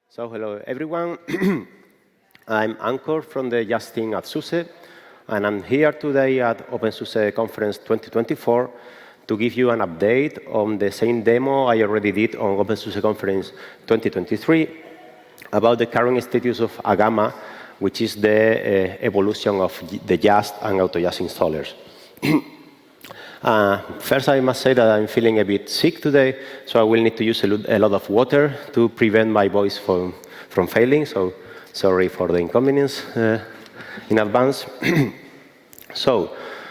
So hello everyone. I'm Ankur from the Just team at SUSE, and I'm here today at OpenSUSE Conference 2024 to give you an update on the same demo I already did on OpenSUSE Conference 2023 about the current status of Agama, which is the evolution of the Just and AutoJust installers. First, I must say that I'm feeling a bit sick today, so I will need to use a lot of water to prevent my voice from failing. So sorry for the inconvenience in advance. So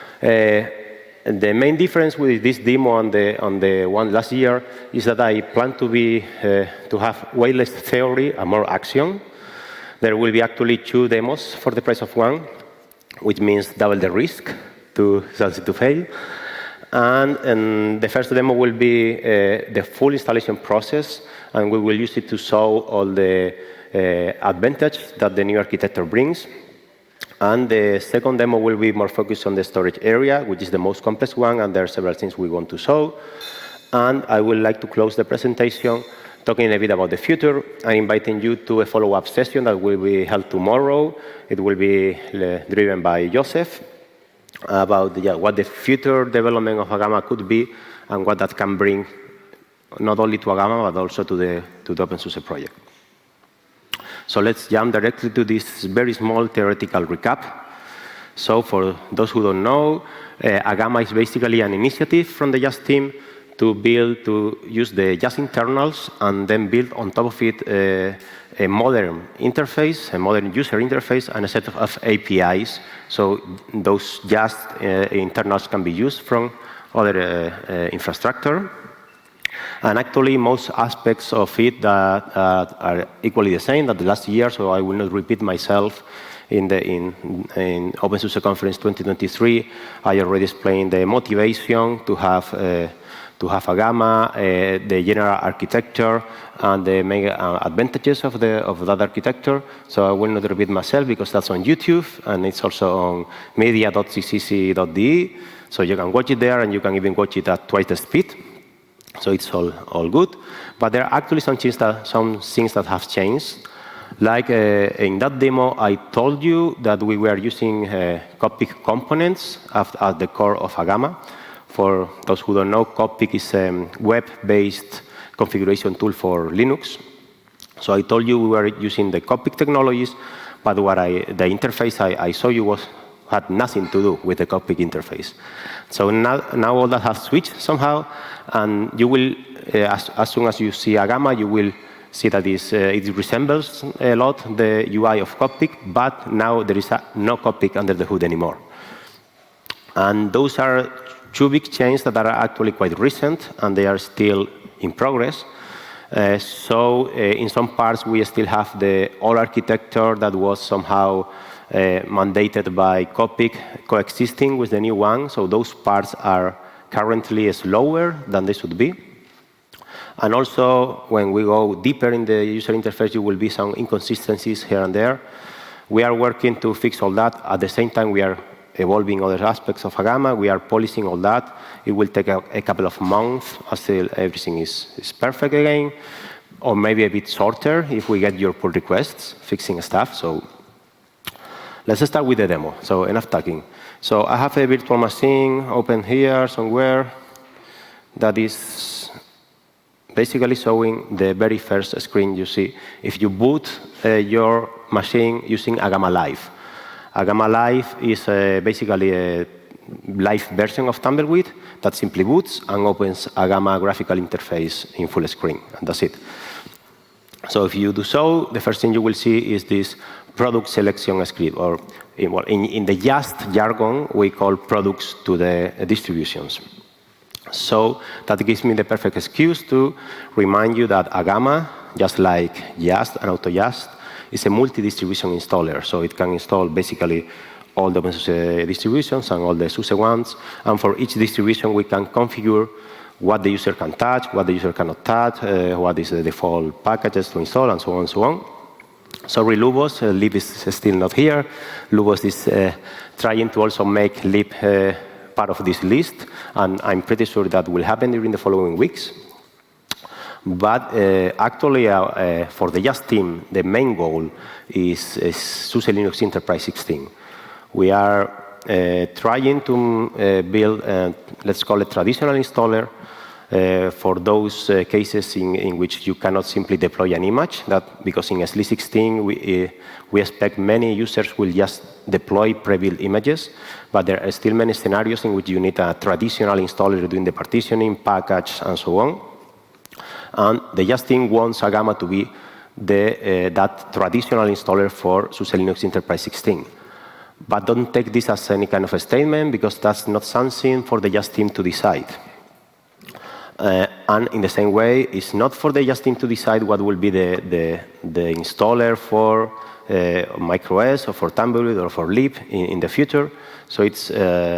the main difference with this demo on the one last year is that I plan to have way less theory and more action. There will be actually 2 demos for the price of 1, which means double the risk to fail. And the first demo will be the full installation process, and we will use it to show all the advantage that the new architecture brings. And the second demo will be more focused on the storage area, which is the most complex one, and there are several things we want to show. And I would like to close the presentation talking a bit about the future and inviting you to a follow-up session that will be held tomorrow. It will be driven by Joseph, about what the future development of Agama could be and what that can bring not only to Agama but also to the OpenSUSE project. So let's jump directly to this very small theoretical recap. So for those who don't know, Agama is basically an initiative from the Just team to use the Just internals and then build on top of it a modern interface, a modern user interface, and a set of APIs. So those Just internals can be used from other infrastructure. And actually, most aspects of it that are equally the same that the last year, so I will not repeat myself. In OpenSUSE Conference 2023, I already explained the motivation to have Agama, the general architecture, and the main advantages of that architecture. So I will not repeat myself because that's on YouTube, and it's also on media.ccc.de. So you can watch it there, and you can even watch it at twice the speed. So it's all good. But there are actually some things that have changed. Like in that demo, I told you that we were using Cockpit components at the core of Agama. For those who don't know, Cockpit is a web-based configuration tool for Linux. So I told you we were using the Cockpit technologies, but the interface I showed you had nothing to do with the Cockpit interface. So now all that has switched somehow, and you will, as soon as you see Agama, you will see that it resembles a lot the UI of Cockpit, but now there is no Cockpit under the hood anymore. And those are 2 big changes that are actually quite recent, and they are still in progress. So in some parts, we still have the old architecture that was somehow mandated by Cockpit coexisting with the new one. So those parts are currently slower than they should be. And also, when we go deeper in the user interface, there will be some inconsistencies here and there. We are working to fix all that. At the same time, we are evolving other aspects of Agama. We are polishing all that. It will take a couple of months until everything is perfect again, or maybe a bit shorter if we get your pull requests, fixing stuff. So let's start with the demo. So enough talking. So I have a virtual machine open here somewhere that is basically showing the very first screen you see if you boot your machine using Agama Live. Agama Live is basically a live version of Tumbleweed that simply boots and opens Agama graphical interface in full screen, and that's it. So if you do so, the first thing you will see is this product selection script, or in the Just jargon, we call products to the distributions. So that gives me the perfect excuse to remind you that Agama, just like Just and AutoJust, is a multi-distribution installer. So it can install basically all the OpenSUSE distributions and all the SUSE ones. And for each distribution, we can configure what the user can touch, what the user cannot touch, what is the default packages to install, and so on and so on. Sorry, Lubos, lib is still not here. Lubos is trying to also make lib part of this list, and I'm pretty sure that will happen during the following weeks. But actually, for the Just team, the main goal is SUSE Linux Enterprise 16. We are trying to build, let's call it traditional installer for those cases in which you cannot simply deploy an image. Because in SLE 16, we expect many users will just deploy pre-built images, but there are still many scenarios in which you need a traditional installer doing the partitioning, package, and so on. And the Just team wants Agama to be that traditional installer for SUSE Linux Enterprise 16. But don't take this as any kind of a statement, because that's not something for the Just team to decide. And in the same way, it's not for the Just team to decide what will be the installer for MicroOS or for Tumbleweed or for Leap in the future. So it's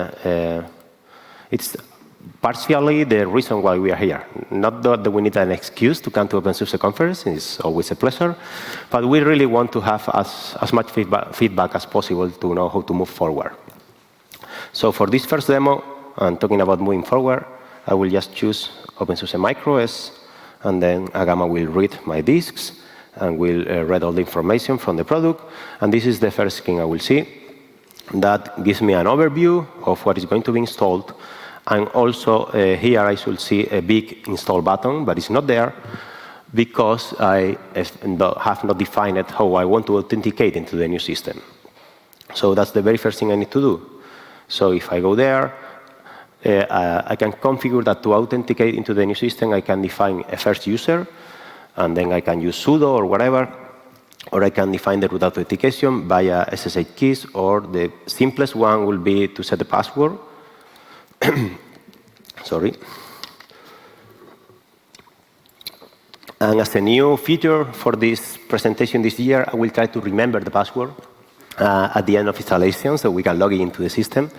partially the reason why we are here. Not that we need an excuse to come to OpenSUSE conference. It's always a pleasure. But we really want to have as much feedback as possible to know how to move forward. So for this first demo, and talking about moving forward, I will just choose OpenSUSE MicroOS, and then Agama will read my disks and will read all the information from the product. And this is the first screen I will see. That gives me an overview of what is going to be installed. And also here I should see a big install button, but it's not there because I have not defined how I want to authenticate into the new system. So that's the very first thing I need to do. So if I go there, I can configure that to authenticate into the new system. I can define a first user, and then I can use sudo or whatever, or I can define the root authentication via SSH keys, or the simplest one will be to set the password. Sorry. And as a new feature for this presentation this year, I will try to remember the password at the end of installation so we can log into the system.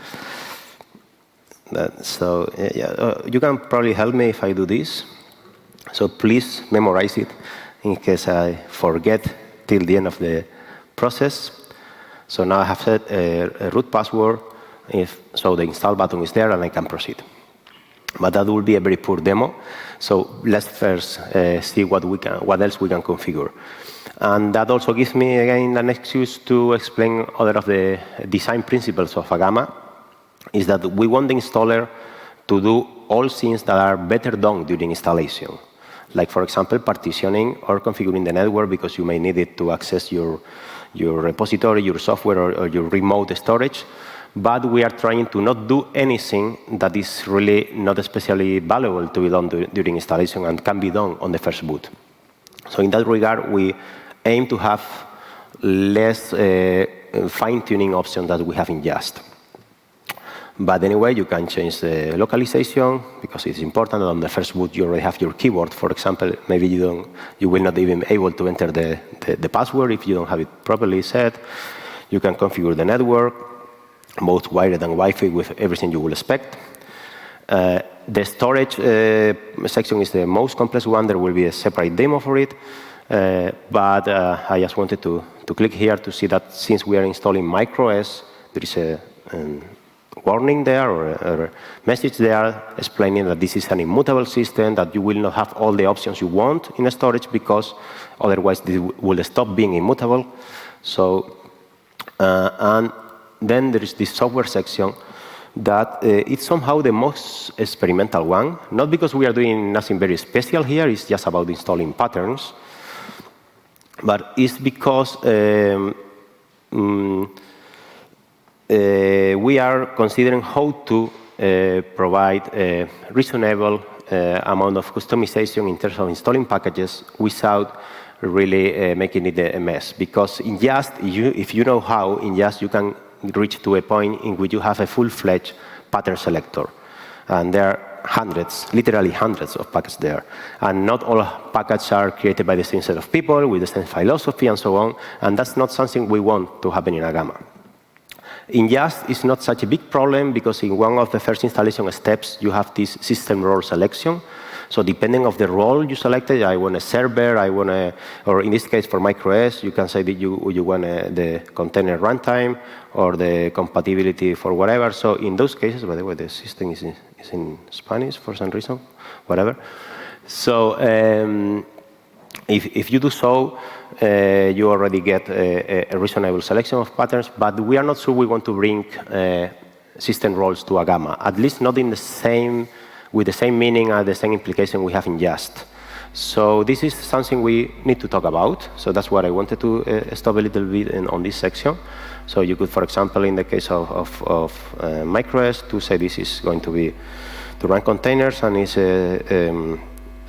You can probably help me if I do this. So please memorize it in case I forget till the end of the process. So now I have set a root password. So the install button is there and I can proceed. But that will be a very poor demo. So let's first see what else we can configure. And that also gives me, again, an excuse to explain other of the design principles of Agama, is that we want the installer to do all things that are better done during installation. Like, for example, partitioning or configuring the network because you may need it to access your repository, your software, or your remote storage. But we are trying to not do anything that is really not especially valuable to be done during installation and can be done on the first boot. So in that regard, we aim to have less fine-tuning options that we have in Just. But anyway, you can change the localization because it's important that on the first boot you already have your keyboard. For example, maybe you will not even be able to enter the password if you don't have it properly set. You can configure the network, both wired and Wi-Fi, with everything you will expect. The storage section is the most complex one. There will be a separate demo for it. But I just wanted to click here to see that since we are installing MicroOS, there is a warning there or a message there explaining that this is an immutable system, that you will not have all the options you want in a storage because otherwise this will stop being immutable. So, and then there is this software section that it's somehow the most experimental one, not because we are doing nothing very special here, it's just about installing patterns, but it's because we are considering how to provide a reasonable amount of customization in terms of installing packages without really making it a mess. Because in Just, if you know how, in Just you can reach to a point in which you have a full-fledged pattern selector. And there are hundreds, literally hundreds of packets there. And not all packets are created by the same set of people, with the same philosophy and so on. And that's not something we want to happen in Agama. In Just, it's not such a big problem because in one of the first installation steps, you have this system role selection. So depending on the role you selected, I want a server, I want a, or in this case for MicroOS, you can say that you want the container runtime or the compatibility for whatever. So in those cases, by the way, the system is in Spanish for some reason, whatever. So if you do so, you already get a reasonable selection of patterns, but we are not sure we want to bring system roles to Agama, at least not in the same, with the same meaning and the same implication we have in Just. So this is something we need to talk about. So that's what I wanted to stop a little bit on this section. So you could, for example, in the case of MicroOS, to say this is going to be to run containers and is a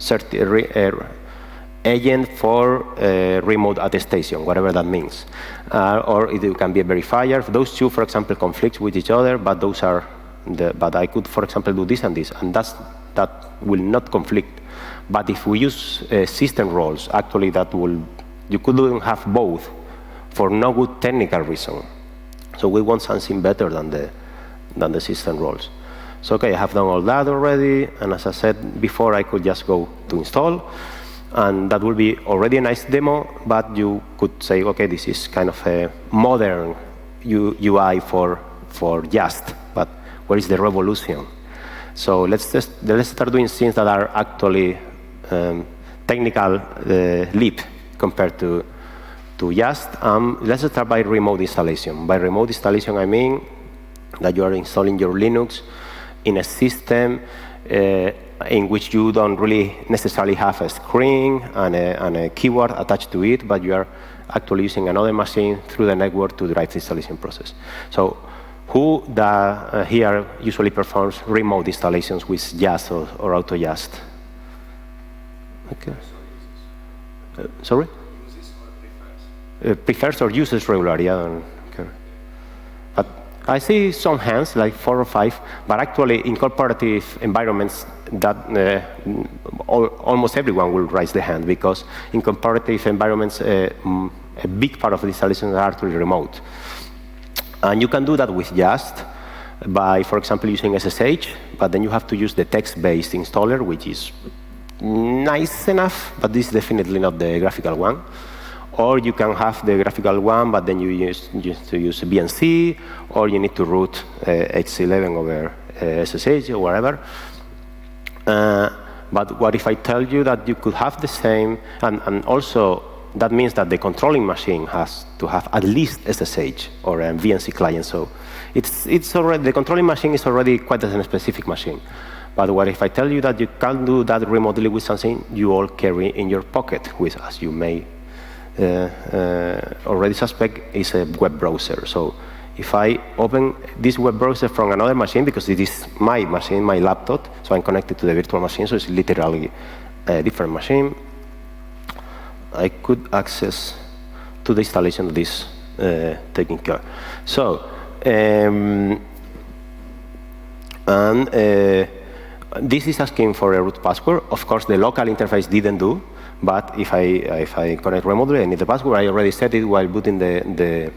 agent for remote attestation, whatever that means. Or it can be a verifier. Those two, for example, conflict with each other, but those are but I could, for example, do this and this, and that will not conflict. But if we use system roles, actually you couldn't have both for no good technical reason. So we want something better than the system roles. So okay, I have done all that already, and as I said before, I could just go to install, and that will be already a nice demo, but you could say, okay, this is kind of a modern UI for Just, but where is the revolution? So let's start doing things that are actually technical leap compared to Just. Let's start by remote installation. By remote installation, I mean that you are installing your Linux in a system in which you don't really necessarily have a screen and a keyboard attached to it, but you are actually using another machine through the network to drive the installation process. So who here usually performs remote installations with Just or AutoJust? Okay. Sorry? Prefers or uses regularly, I don't care. But I see some hands, like 4 or 5, but actually in cooperative environments, that almost everyone will raise the hand, because in cooperative environments, a big part of the installations are actually remote. And you can do that with Just by, for example, using SSH, but then you have to use the text-based installer, which is nice enough, but this is definitely not the graphical one. Or you can have the graphical one, but then you use VNC, or you need to root H11 over SSH or whatever. But what if I tell you that you could have the same, and also that means that the controlling machine has to have at least SSH or a VNC client. So it's already, the controlling machine is already quite a specific machine. But what if I tell you that you can do that remotely with something you all carry in your pocket, which, as you may already suspect, is a web browser. So if I open this web browser from another machine, because it is my machine, my laptop, so I'm connected to the virtual machine, so it's literally a different machine, I could access to the installation of this taking care. So, this is asking for a root password. Of course, the local interface didn't do, but if I connect remotely, I need the password. I already set it while booting the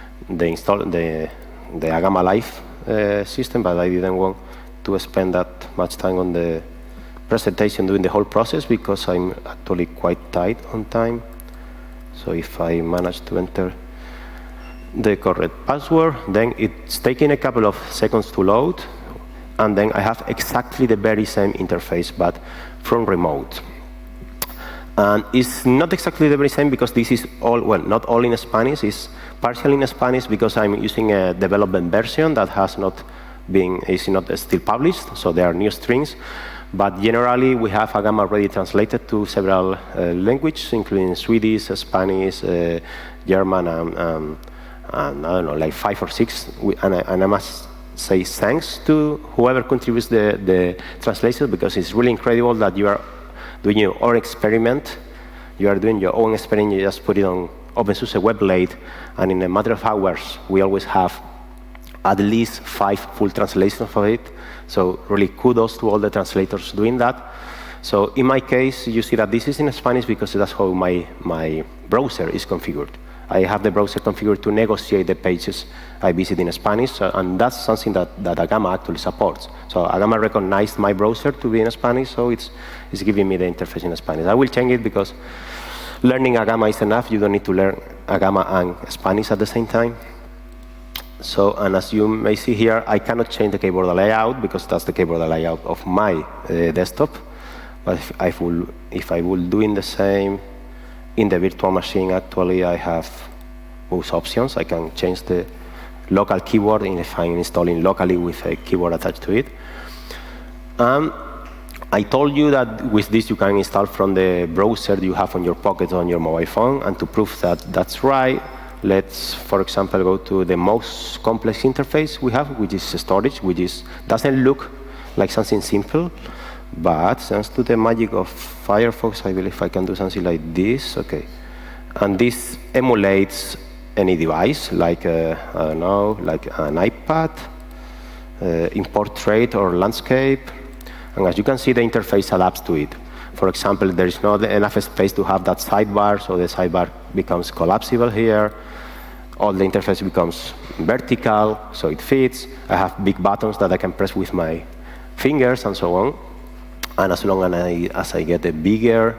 Agama Live system, but I didn't want to spend that much time on the presentation doing the whole process, because I'm actually quite tight on time. So if I manage to enter the correct password, then it's taking a couple of seconds to load, and then I have exactly the very same interface, but from remote. And it's not exactly the very same, because this is all, well, not all in Spanish, it's partially in Spanish, because I'm using a development version that has not been, is not still published, so there are new strings. But generally, we have Agama already translated to several languages, including Swedish, Spanish, German, and I don't know, like 5 or 6. And I must say thanks to whoever contributes the translation, because it's really incredible that you are doing your own experiment. You are doing your own experiment, you just put it on OpenSUSE WebLate, and in a matter of hours, we always have at least 5 full translations of it. So really kudos to all the translators doing that. So in my case, you see that this is in Spanish because that's how my browser is configured. I have the browser configured to negotiate the pages I visit in Spanish, and that's something that Agama actually supports. So Agama recognized my browser to be in Spanish, so it's giving me the interface in Spanish. I will change it because learning Agama is enough. You don't need to learn Agama and Spanish at the same time. So, and as you may see here, I cannot change the keyboard layout because that's the keyboard layout of my desktop. But if I will doing the same in the virtual machine, actually I have both options. I can change the local keyboard if I'm installing locally with a keyboard attached to it. I told you that with this you can install from the browser you have on your pocket on your mobile phone, and to prove that that's right, let's, for example, go to the most complex interface we have, which is storage, which doesn't look like something simple, but thanks to the magic of Firefox, I believe I can do something like this. Okay, and this emulates any device, like I don't know, like an iPad, in portrait or landscape. And as you can see, the interface adapts to it. For example, there is not enough space to have that sidebar, so the sidebar becomes collapsible here. All the interface becomes vertical, so it fits. I have big buttons that I can press with my fingers and so on. And as long as I get a bigger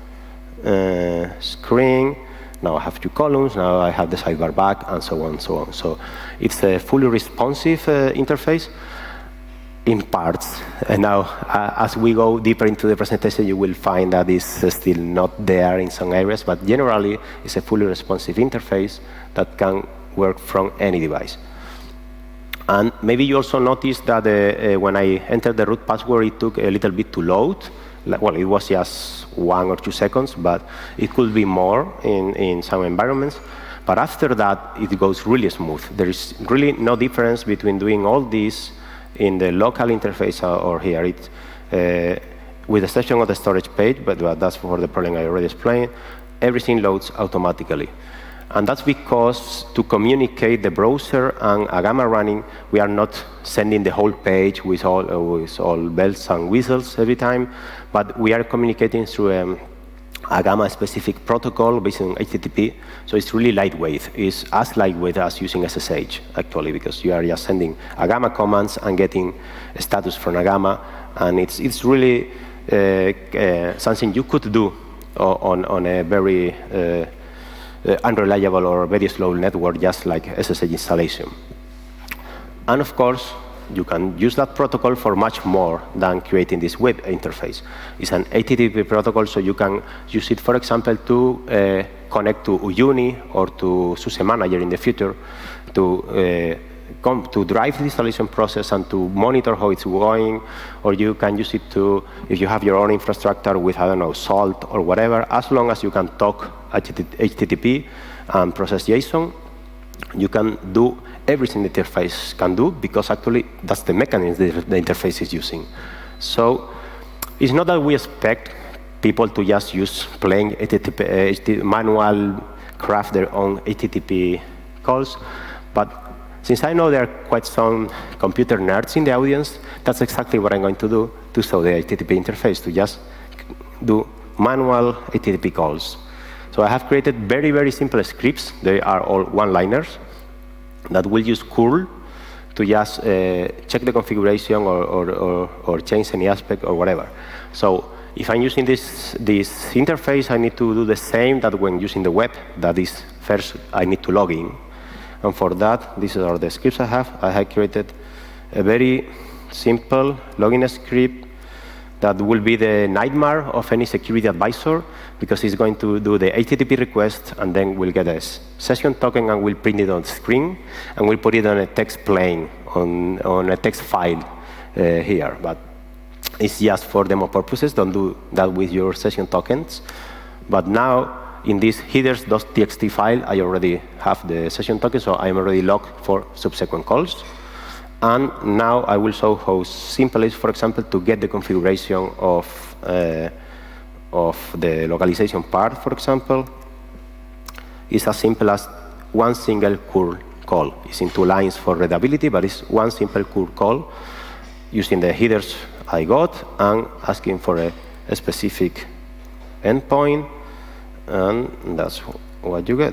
screen, now I have 2 columns, now I have the sidebar back, and so on and so on. So it's a fully responsive interface in parts. And now, as we go deeper into the presentation, you will find that it's still not there in some areas, but generally, it's a fully responsive interface that can work from any device. And maybe you also noticed that when I entered the root password, it took a little bit to load. Well, it was just 1 or 2 seconds, but it could be more in some environments. But after that, it goes really smooth. There is really no difference between doing all this in the local interface or here. With the exception of the storage page, but that's for the problem I already explained, everything loads automatically. And that's because to communicate the browser and Agama running, we are not sending the whole page with all bells and whistles every time, but we are communicating through Agama-specific protocol based on HTTP. So it's really lightweight. It's as lightweight as using SSH, actually, because you are just sending Agama commands and getting a status from Agama. And it's really something you could do on a very unreliable or very slow network, just like SSH installation. And of course, you can use that protocol for much more than creating this web interface. It's an HTTP protocol, so you can use it, for example, to connect to Uyuni or to SUSE Manager in the future to drive the installation process and to monitor how it's going. Or you can use it to, if you have your own infrastructure with, I don't know, Salt or whatever, as long as you can talk HTTP and process JSON, you can do everything the interface can do, because actually that's the mechanism the interface is using. So it's not that we expect people to just use plain HTTP, manual craft their own HTTP calls, but since I know there are quite some computer nerds in the audience, that's exactly what I'm going to do to show the HTTP interface, to just do manual HTTP calls. So I have created very, very simple scripts. They are all one-liners that will use curl to just check the configuration or change any aspect or whatever. So if I'm using this interface, I need to do the same that when using the web. That is, first I need to log in. And for that, these are the scripts I have. I have created a very simple login script that will be the nightmare of any security advisor, because it's going to do the HTTP request, and then we'll get a session token, and we'll print it on the screen, and we'll put it on a text plane, on a text file here. But it's just for demo purposes. Don't do that with your session tokens. But now, in this headers.txt file, I already have the session token, so I'm already logged for subsequent calls. And now I will show how simple it is, for example, to get the configuration of the localization part, for example. It's as simple as one single curl call. It's in 2 lines for readability, but it's one simple curl call using the headers I got and asking for a specific endpoint. And that's what you get.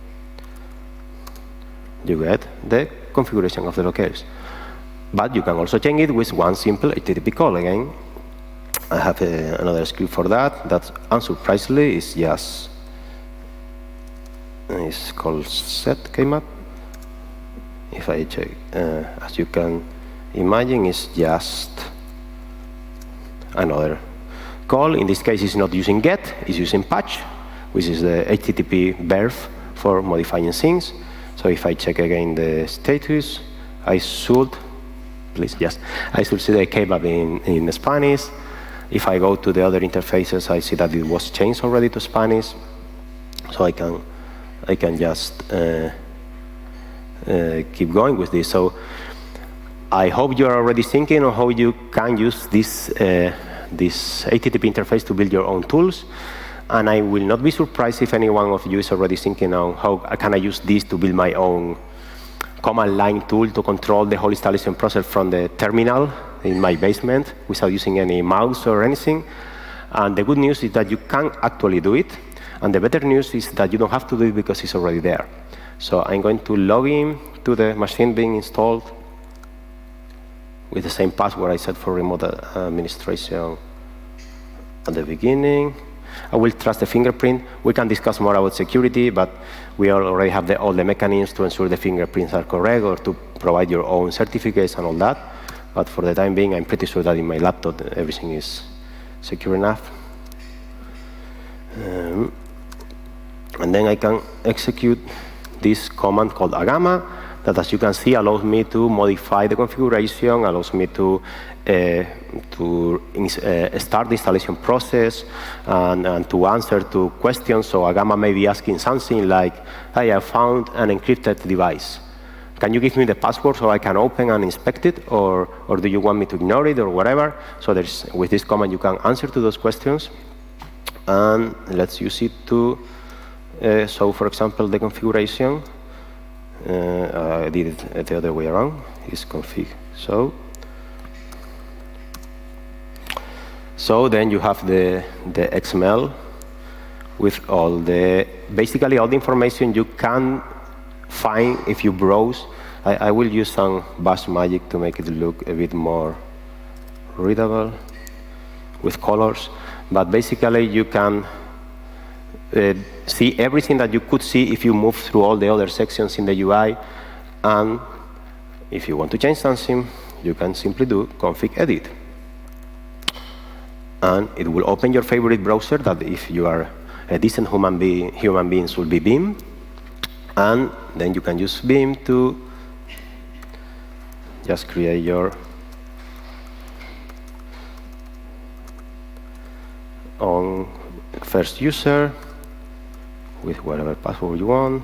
You get the configuration of the locales. But you can also change it with one simple HTTP call. Again, I have another script for that. That, unsurprisingly, is just, it's called setKmap. If I check, as you can imagine, it's just another call. In this case, it's not using get, it's using patch, which is the HTTP verb for modifying things. So if I check again the status, I should, please, yes, I should see the kebab in Spanish. If I go to the other interfaces, I see that it was changed already to Spanish. So I can just keep going with this. So I hope you are already thinking on how you can use this HTTP interface to build your own tools. And I will not be surprised if any one of you is already thinking on how can I use this to build my own command line tool to control the whole installation process from the terminal in my basement without using any mouse or anything. And the good news is that you can actually do it. And the better news is that you don't have to do it because it's already there. So I'm going to log in to the machine being installed with the same password I set for remote administration at the beginning. I will trust the fingerprint. We can discuss more about security, but we already have all the mechanisms to ensure the fingerprints are correct or to provide your own certificates and all that. But for the time being, I'm pretty sure that in my laptop, everything is secure enough. And then I can execute this command called agama that, as you can see, allows me to modify the configuration, allows me to start the installation process and to answer to questions. So agama may be asking something like, hey, I found an encrypted device. Can you give me the password so I can open and inspect it, or do you want me to ignore it, or whatever? So with this command, you can answer to those questions. And let's use it to, so for example, the configuration, I did it the other way around, is config. So then you have the XML with basically all the information you can find if you browse. I will use some Bash magic to make it look a bit more readable with colors. But basically, you can see everything that you could see if you move through all the other sections in the UI. And if you want to change something, you can simply do config edit. And it will open your favorite browser that, if you are a decent human beings, will be Vim. And then you can use Vim to just create your own first user with whatever password you want.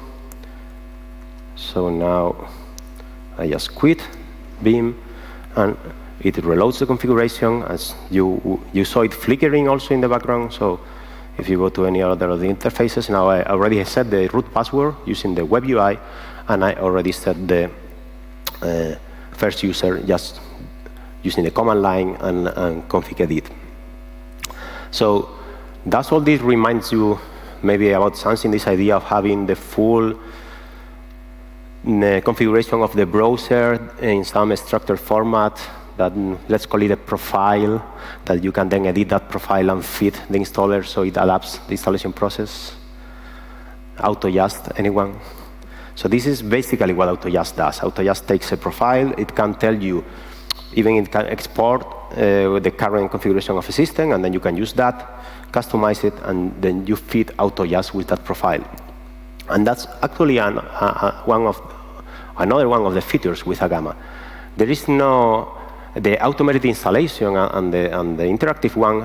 So now I just quit Vim, and it reloads the configuration. As you saw it flickering also in the background. So if you go to any other of the interfaces, now I already set the root password using the web UI, and I already set the first user just using the command line and config edit. So that's all this reminds you maybe about something, this idea of having the full configuration of the browser in some structured format that, let's call it a profile, that you can then edit that profile and feed the installer so it adapts the installation process. AutoJust, anyone? So this is basically what AutoJust does. AutoJust takes a profile. It can tell you, even it can export the current configuration of a system, and then you can use that, customize it, and then you feed AutoJust with that profile. And that's actually another one of the features with Agama. There is no, the automated installation and the interactive one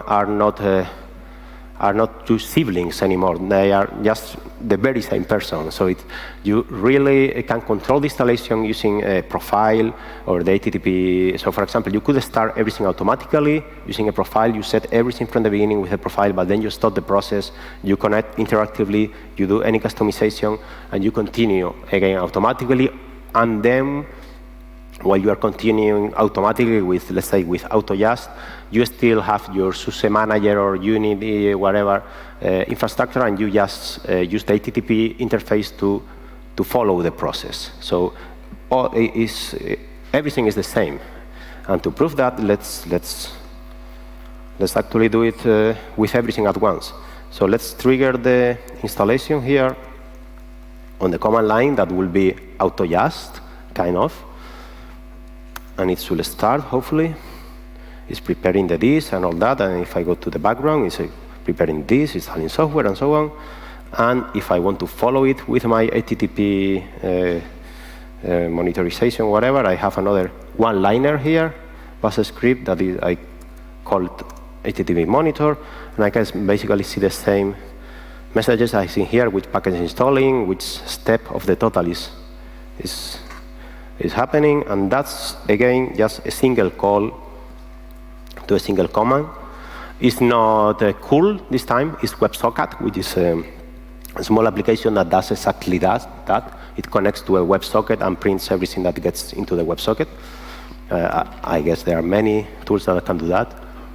are not two siblings anymore. They are just the very same person. So you really can control the installation using a profile or the HTTP. So for example, you could start everything automatically using a profile. You set everything from the beginning with a profile, but then you stop the process. You connect interactively. You do any customization, and you continue again automatically. And then while you are continuing automatically with, let's say, with AutoJust, you still have your SUSE manager or Unity, whatever, infrastructure, and you just use the HTTP interface to follow the process. So everything is the same. And to prove that, let's actually do it with everything at once. So let's trigger the installation here on the command line. That will be AutoJust, kind of. And it should start, hopefully. it's preparing the disk and all that. And if I go to the background, it's preparing this, installing software, and so on. And if I want to follow it with my HTTP monitorization, whatever, I have another one-liner here, Bash script that I called HTTP monitor, and I can basically see the same messages I see here, which package is installing, which step of the total is happening, and that's, again, just a single call to a single command. It's not curl this time, it's WebSocket, which is a small application that does exactly that. It connects to a WebSocket and prints everything that gets into the WebSocket. I guess there are many tools that can do that.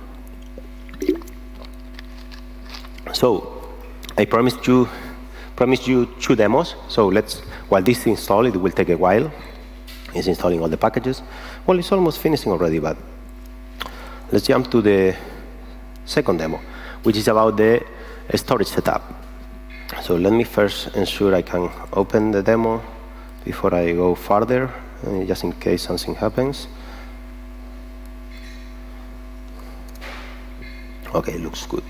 So I promised you 2 demos. So while this is installed, it will take a while. It's installing all the packages. Well, it's almost finishing already, but let's jump to the second demo, which is about the storage setup. So let me first ensure I can open the demo before I go further, just in case something happens. OK, looks good.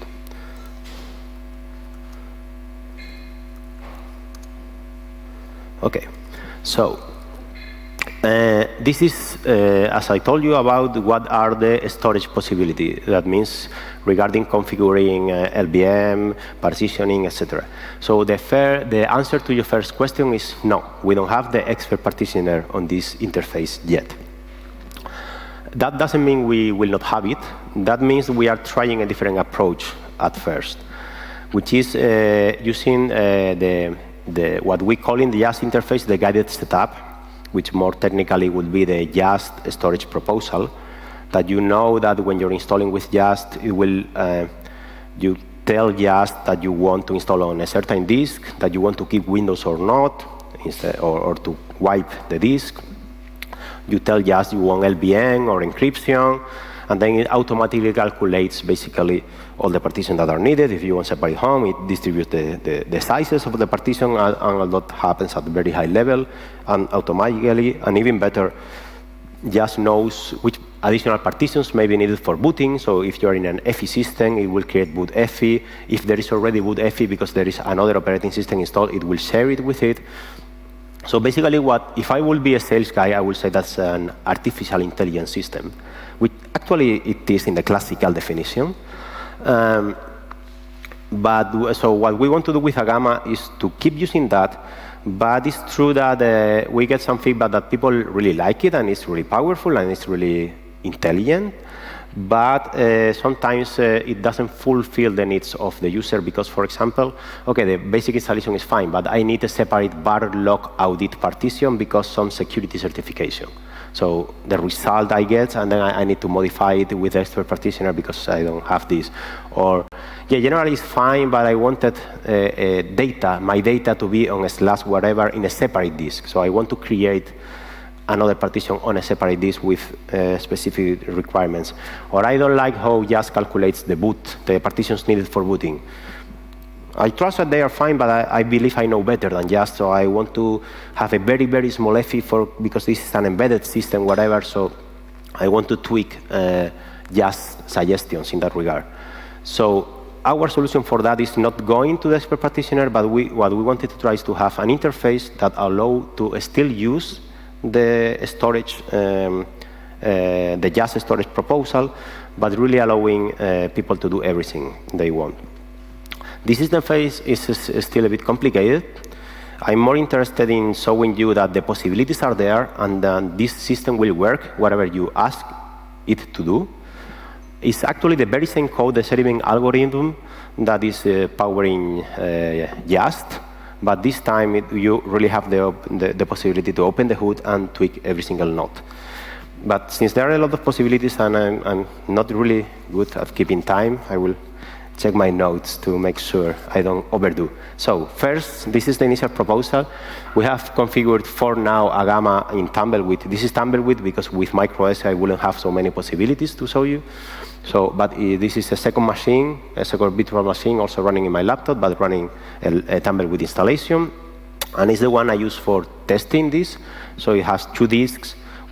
OK, so this is, as I told you, about what are the storage possibilities. That means regarding configuring LVM, partitioning, etc. So the answer to your first question is no. We don't have the expert partitioner on this interface yet. That doesn't mean we will not have it. That means we are trying a different approach at first, which is using what we call in the YaST interface the guided setup, which more technically would be the YaST storage proposal, that you know that when you're installing with YaST, it will, you tell YaST that you want to install on a certain disk, that you want to keep Windows or not, or to wipe the disk. You tell YaST you want LVM or encryption, and then it automatically calculates basically all the partitions that are needed. If you want separate home, it distributes the sizes of the partition, and a lot happens at a very high level, and automatically, and even better, just knows which additional partitions may be needed for booting. So if you're in an EFI system, it will create boot EFI. If there is already boot EFI because there is another operating system installed, it will share it with it. So basically, if I will be a sales guy, I will say that's an artificial intelligence system, which actually it is in the classical definition. So what we want to do with Agama is to keep using that. But it's true that we get some feedback that people really like it, and it's really powerful, and it's really intelligent. But sometimes it doesn't fulfill the needs of the user because, for example, OK, the basic installation is fine, but I need a separate var log audit partition because some security certification. So the result I get, and then I need to modify it with the expert partitioner because I don't have this. Or, yeah, generally it's fine, but I wanted my data to be on a / whatever in a separate disk. So I want to create another partition on a separate disk with specific requirements. Or I don't like how YaST calculates the partitions needed for booting. I trust that they are fine, but I believe I know better than YaST, so I want to have a very, very small EFI because this is an embedded system, whatever, so I want to tweak YaST suggestions in that regard. So our solution for that is not going to the expert partitioner, but what we wanted to try is to have an interface that allows to still use the storage, the YaST storage proposal, but really allowing people to do everything they want. This interface is still a bit complicated. I'm more interested in showing you that the possibilities are there, and this system will work whatever you ask it to do. It's actually the very same code, the Seriving algorithm that is powering YaST. But this time, you really have the possibility to open the hood and tweak every single node. But since there are a lot of possibilities, and I'm not really good at keeping time, I will check my notes to make sure I don't overdo. So first, this is the initial proposal. We have configured for now Agama in Tumbleweed. This is Tumbleweed because with MicroOS I wouldn't have so many possibilities to show you. But this is a second machine, a second virtual machine, also running in my laptop, but running a Tumbleweed installation. And it's the one I use for testing this. So it has 2 disks,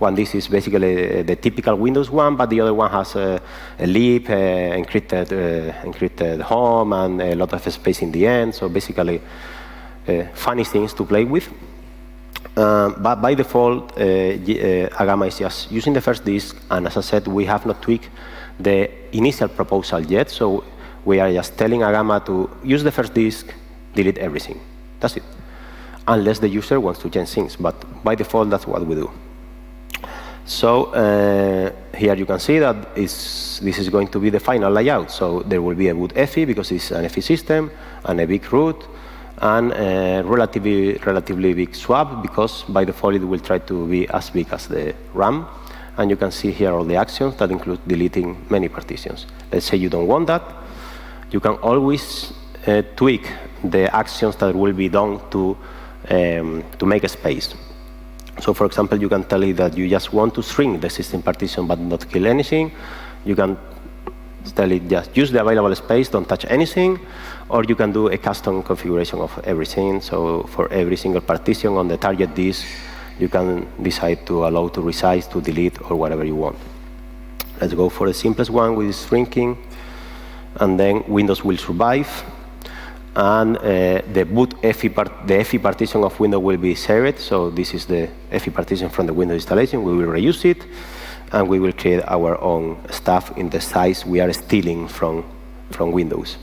One disk is basically the typical Windows one, but the other one has a leap, encrypted home, and a lot of space in the end. So basically, funny things to play with. But by default, Agama is just using the first disk, and as I said, we have not tweaked the initial proposal yet, so we are just telling Agama to use the first disk, delete everything. That's it. Unless the user wants to change things, but by default, that's what we do. So here you can see that this is going to be the final layout. So there will be a boot EFI, because it's an EFI system, and a big root, and a relatively big swap, because by default it will try to be as big as the RAM. And you can see here all the actions that include deleting many partitions. Let's say you don't want that. You can always tweak the actions that will be done to make a space. So for example, you can tell it that you just want to shrink the system partition but not kill anything. You can tell it just use the available space, don't touch anything. Or you can do a custom configuration of everything. So for every single partition on the target disk, you can decide to allow to resize, to delete, or whatever you want. Let's go for the simplest one, with shrinking. And then Windows will survive. And the boot EFI partition of Windows will be shared. So this is the EFI partition from the Windows installation. We will reuse it, and we will create our own stuff in the size we are stealing from Windows.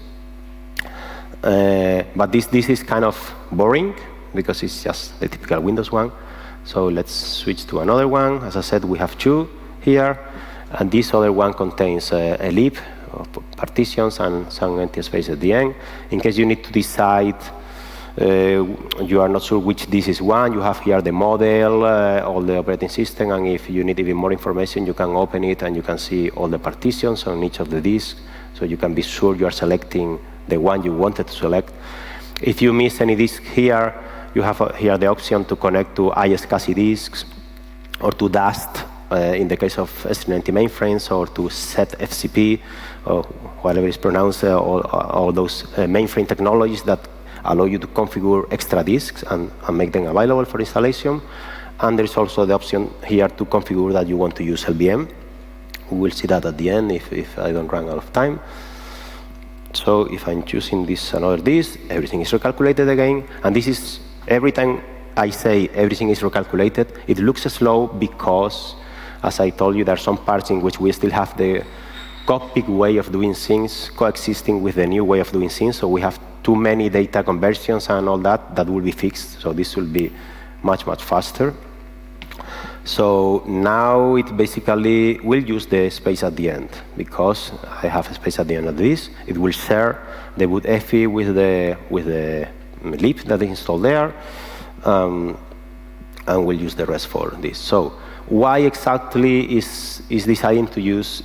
But this is kind of boring, because it's just the typical Windows one. So let's switch to another one. As I said, we have two here, and this other one contains a lib of partitions and some empty space at the end. In case you need to decide, you are not sure which disk is one, you have here the model, all the operating system, and if you need even more information, you can open it and you can see all the partitions on each of the disks, so you can be sure you are selecting the one you wanted to select. If you miss any disk here, you have here the option to connect to iSCSI disks, or to DAST, in the case of S390 mainframes, or to ZFCP, or whatever is pronounced, all those mainframe technologies that allow you to configure extra disks and make them available for installation. And there is also the option here to configure that you want to use LVM. We will see that at the end if I don't run out of time. So if I'm choosing this another disk, everything is recalculated again. And this is, every time I say everything is recalculated, it looks slow because, as I told you, there are some parts in which we still have the cockpit way of doing things coexisting with the new way of doing things. So we have too many data conversions and all that will be fixed. So this will be much, much faster. So now it basically will use the space at the end, because I have a space at the end of this. It will share the boot EFI with the lib that is installed there, and we'll use the rest for this. So why exactly is deciding to use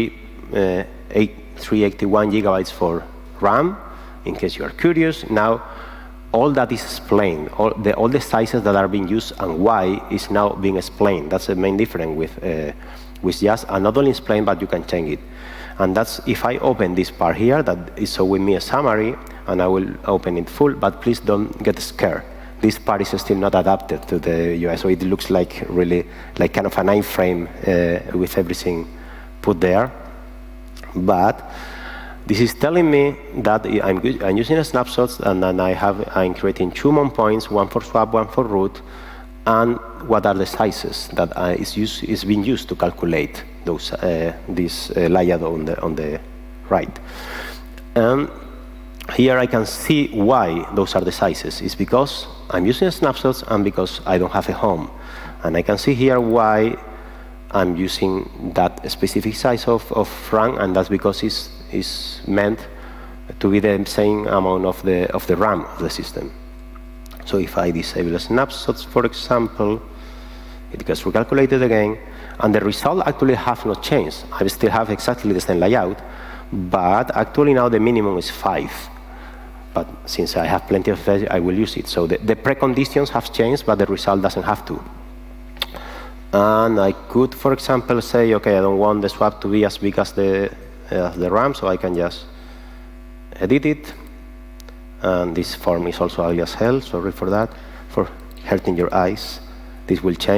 381 gigabytes for RAM? In case you are curious, now all that is explained, all the sizes that are being used and why is now being explained. That's the main difference with just, and not only explained, but you can change it. And that's, if I open this part here, that is showing me a summary, and I will open it full, but please don't get scared. This part is still not adapted to the UI, so it looks like really like kind of an iframe with everything put there. But this is telling me that I'm using a snapshot, and then I'm creating two MON points, one for swap, one for root, and what are the sizes that is being used to calculate those this layout on the right. Here I can see why those are the sizes. It's because I'm using snapshots and because I don't have a home. And I can see here why I'm using that specific size of RAM, and that's because it's meant to be the same amount of the RAM of the system. So if I disable snapshots, for example, it gets recalculated again, and the result actually have not changed. I still have exactly the same layout, but actually now the minimum is 5. But since I have plenty of space, I will use it. So the preconditions have changed, but the result doesn't have to. And I could, for example, say, okay, I don't want the swap to be as big as the RAM, so I can just edit it. And this form is also ugly as hell, sorry for that, for hurting your eyes. This will change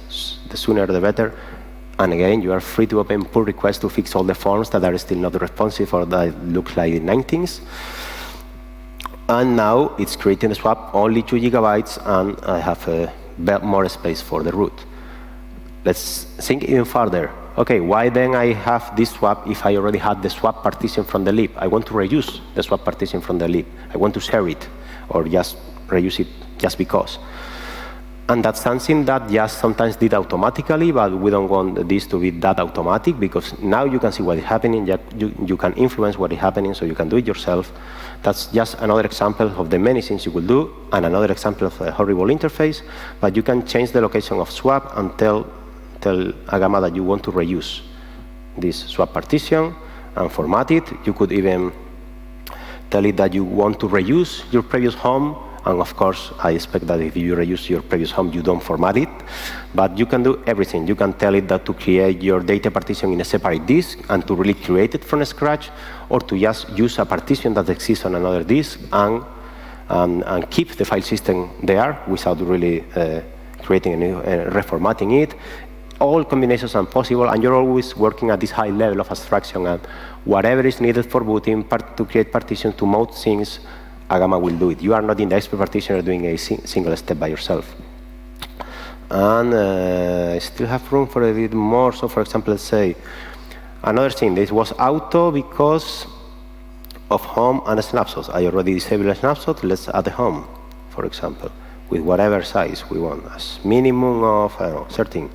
the sooner the better. And again, you are free to open pull requests to fix all the forms that are still not responsive or that look like the 19s. And now it's creating the swap only 2 GB, and I have more space for the root. Let's think even further. Okay, why then I have this swap if I already had the swap partition from the lib? I want to reuse the swap partition from the lib. I want to share it, or just reuse it just because. And that's something that just sometimes did automatically, but we don't want this to be that automatic, because now you can see what is happening, you can influence what is happening, so you can do it yourself. That's just another example of the many things you could do, and another example of a horrible interface, but you can change the location of swap and tell Agama that you want to reuse this swap partition and format it. You could even tell it that you want to reuse your previous home. And of course, I expect that if you reuse your previous home, you don't format it. But you can do everything. You can tell it that to create your data partition in a separate disk and to really create it from scratch, or to just use a partition that exists on another disk and keep the file system there without really creating a new, reformatting it. All combinations are possible, and you're always working at this high level of abstraction, and whatever is needed for booting, to create partitions, to mount things, Agama will do it. You are not in the expert partitioner doing a single step by yourself. And I still have room for a bit more. So for example, let's say another thing, this was auto because of home and snapshots. I already disabled a snapshot. Let's add a home, for example, with whatever size we want, as minimum of, I don't know, 13.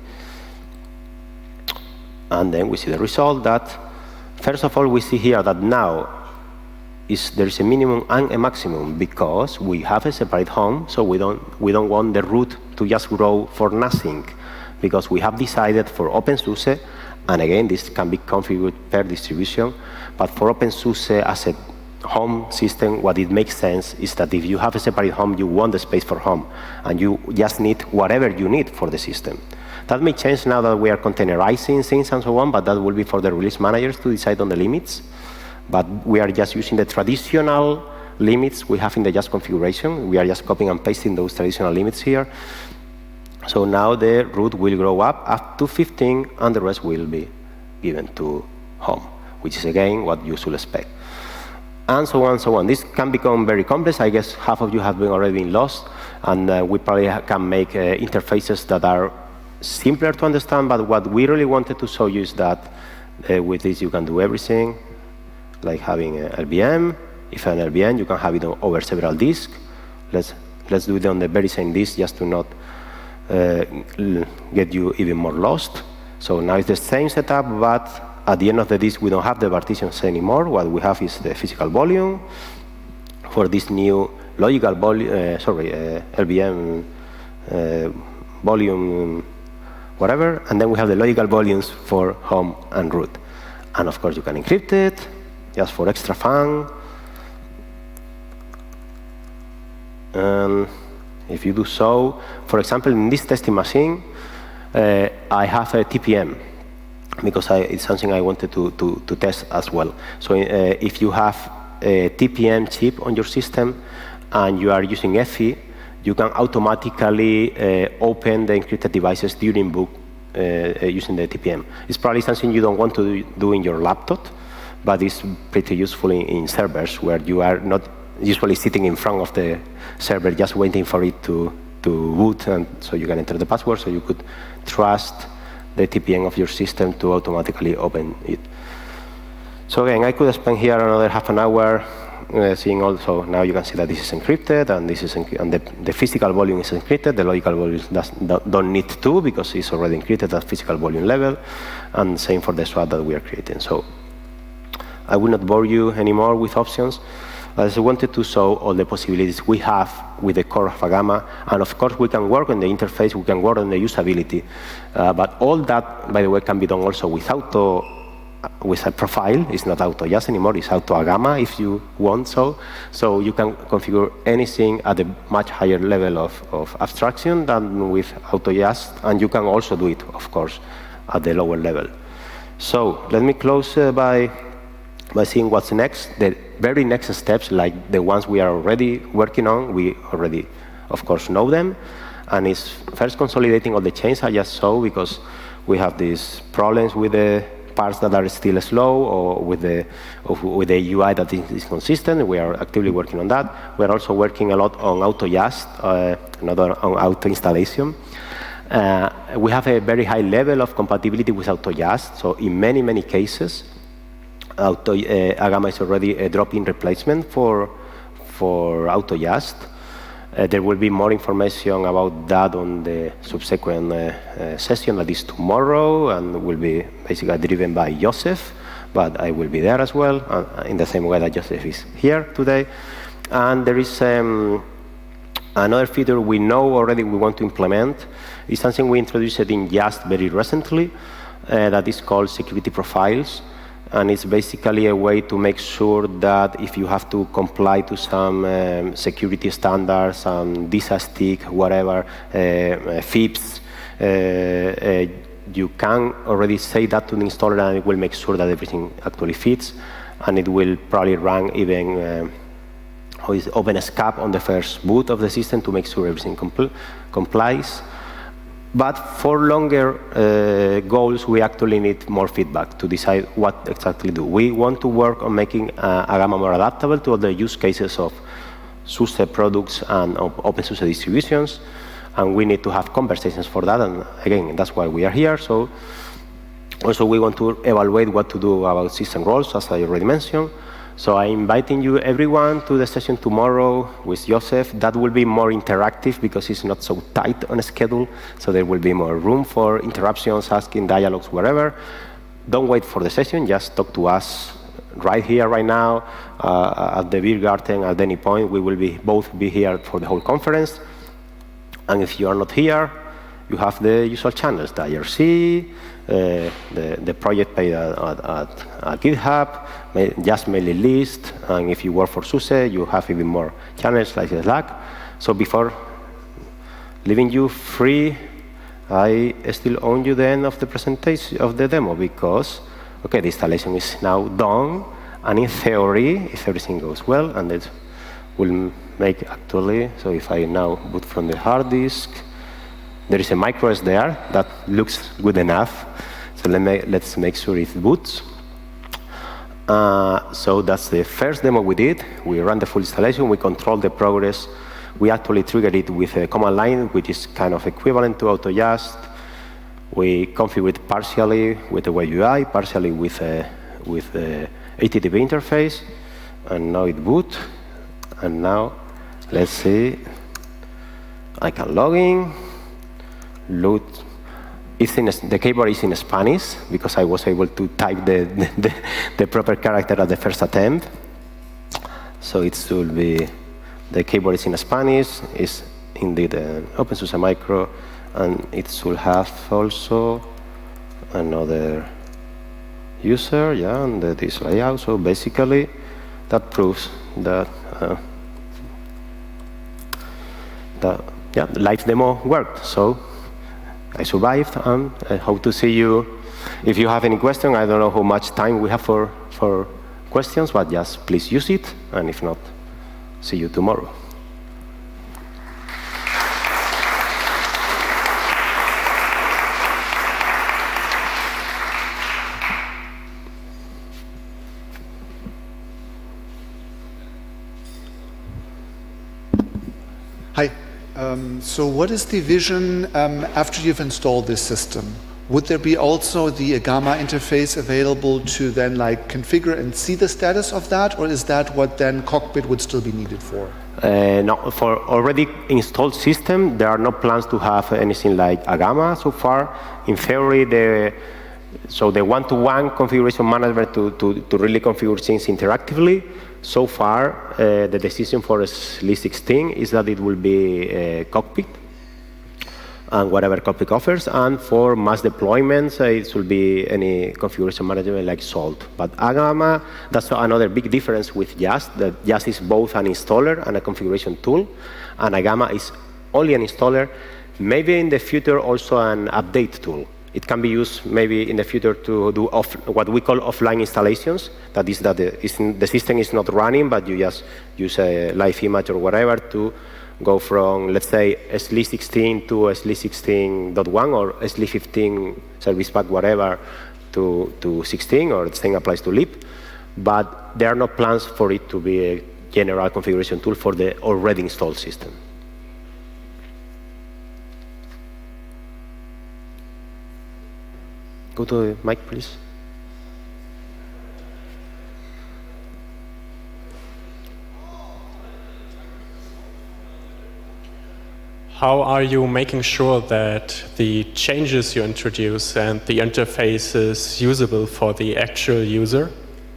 And then we see the result that, first of all, we see here that now there is a minimum and a maximum, because we have a separate home, so we don't want the root to just grow for nothing, because we have decided for OpenSUSE, and again, this can be configured per distribution, but for OpenSUSE as a home system, what it makes sense is that if you have a separate home, you want the space for home, and you just need whatever you need for the system. That may change now that we are containerizing things and so on, but that will be for the release managers to decide on the limits. But we are just using the traditional limits we have in the Just configuration. We are just copying and pasting those traditional limits here. So now the root will grow up to 15, and the rest will be given to home, which is, again, what you should expect. And so on and so on. This can become very complex. I guess half of you have already been lost, and we probably can make interfaces that are simpler to understand, but what we really wanted to show you is that with this you can do everything, like having an LVM. If an LVM, you can have it over several disks. Let's do it on the very same disk, just to not get you even more lost. So now it's the same setup, but at the end of the disk, we don't have the partitions anymore. What we have is the physical volume for this new logical volume, LVM volume, whatever, and then we have the logical volumes for home and root. And of course, you can encrypt it, just for extra fun. If you do so, for example, in this testing machine, I have a TPM, because it's something I wanted to test as well. So if you have a TPM chip on your system and you are using EFI, you can automatically open the encrypted devices during boot using the TPM. It's probably something you don't want to do in your laptop, but it's pretty useful in servers where you are not usually sitting in front of the server just waiting for it to boot, and so you can enter the password, so you could trust the TPM of your system to automatically open it. So again, I could spend here another half an hour seeing also. Now you can see that this is encrypted, and this is and the physical volume is encrypted. The logical volume don't need to, because it's already encrypted at physical volume level, and same for the swap that we are creating. So I will not bore you anymore with options. I just wanted to show all the possibilities we have with the core of Agama, and of course we can work on the interface, we can work on the usability, but all that, by the way, can be done also with a profile. It's not AutoJazz anymore, it's AutoAgama if you want so. So you can configure anything at a much higher level of abstraction than with AutoJazz, and you can also do it, of course, at the lower level. So let me close by seeing what's next. The very next steps, like the ones we are already working on, we already, of course, know them. and it's first consolidating all the chains I just saw, because we have these problems with the parts that are still slow, or with the UI that is consistent. We are actively working on that. We are also working a lot on AutoJust, another on auto installation. We have a very high level of compatibility with AutoJust. So in many, many cases, Agama is already a drop-in replacement for AutoJust. There will be more information about that on the subsequent session that is tomorrow, and will be basically driven by Joseph, but I will be there as well, in the same way that Joseph is here today. And there is another feature we know already we want to implement. It's something we introduced in Just very recently, that is called security profiles. And it's basically a way to make sure that if you have to comply to some security standards, some DISASTIC, whatever, FIPS, you can already say that to the installer, and it will make sure that everything actually fits. And it will probably run even OpenSCAP on the first boot of the system to make sure everything complies. But for longer goals, we actually need more feedback to decide what exactly do. We want to work on making Agama more adaptable to other use cases of SUSE products and of OpenSUSE distributions, and we need to have conversations for that. And again, that's why we are here. So also we want to evaluate what to do about system roles, as I already mentioned. So I'm inviting you, everyone, to the session tomorrow with Joseph. That will be more interactive because it's not so tight on a schedule. So there will be more room for interruptions, asking, dialogues, whatever. Don't wait for the session. Just talk to us right here, right now, at the beer garden at any point. We will both be here for the whole conference. And if you are not here, you have the usual channels, the IRC, the project page at GitHub, just mailing list, and if you work for SUSE, you have even more channels like Slack. So before leaving you free, I still own you the end of the presentation of the demo, because okay, the installation is now done, and in theory, if everything goes well, and it will make actually, so if I now boot from the hard disk, there is a micro SD there that looks good enough. So let's make sure it boots. So that's the first demo we did. We ran the full installation. We controlled the progress. We actually triggered it with a command line, which is kind of equivalent to AutoJust. We configured it partially with the web UI, partially with the HTTP interface. And now it boots. And now, let's see. I can log in. Load. The keyboard is in Spanish because I was able to type the proper character at the first attempt. So it should be, the keyboard is in Spanish, is indeed an OpenSUSE micro, and it should have also another user, yeah, and this layout. So basically, that proves that the live demo worked. So I survived, and I hope to see you. If you have any question, I don't know how much time we have for questions, but just please use it, and if not, see you tomorrow. Hi. So what is the vision after you've installed this system? Would there be also the Agama interface available to then like configure and see the status of that, or is that what then Cockpit would still be needed for? No, for already installed system, there are no plans to have anything like Agama so far. In theory, the one-to-one configuration management to really configure things interactively. So far, the decision for SLE 16 is that it will be Cockpit and whatever Cockpit offers. And for mass deployments, it will be any configuration management like Salt. But Agama, that's another big difference with Just, that Just is both an installer and a configuration tool. And Agama is only an installer, maybe in the future also an update tool. It can be used maybe in the future to do what we call offline installations. That is that the system is not running, but you just use a live image or whatever to go from, let's say, SLE 16 to SLE 16.1 or SLE 15 service pack, whatever, to 16, or the same applies to LEAP. But there are no plans for it to be a general configuration tool for the already installed system. Go to the mic, please. How are you making sure that the changes you introduce and the interface is usable for the actual user?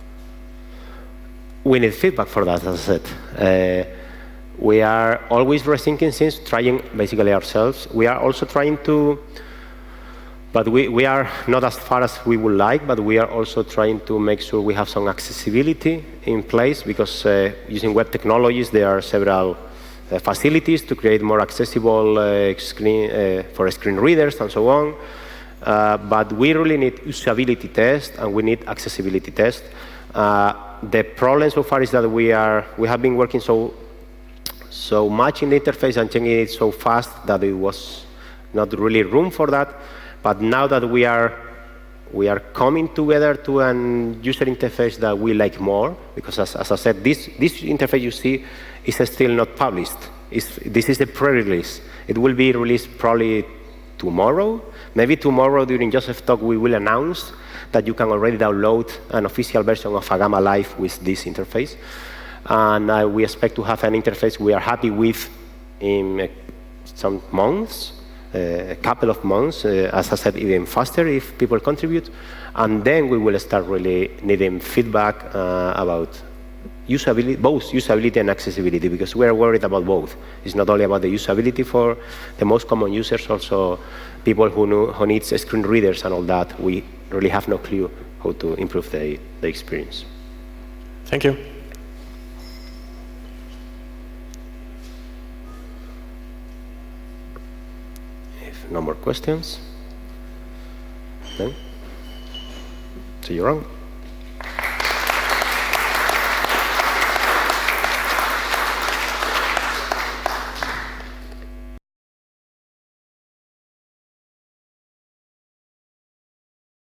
We need feedback for that, as I said. We are always rethinking things, trying basically ourselves. We are also trying to, but we are not as far as we would like, but we are also trying to make sure we have some accessibility in place, because using web technologies, there are several facilities to create more accessible screen for screen readers and so on. But we really need usability tests and we need accessibility tests. The problem so far is that we have been working so much in the interface and changing it so fast that it was not really room for that. But now that we are coming together to an user interface that we like more, because as I said, this interface you see is still not published. This is the pre-release. It will be released probably tomorrow. Maybe tomorrow during Joseph's talk we will announce that you can already download an official version of Agama Live with this interface. And we expect to have an interface we are happy with in some months, a couple of months, as I said, even faster if people contribute. And then we will start really needing feedback about usability, both usability and accessibility, because we are worried about both. It's not only about the usability for the most common users, also people who need screen readers and all that. We really have no clue how to improve the experience. Thank you. If no more questions, then see you around.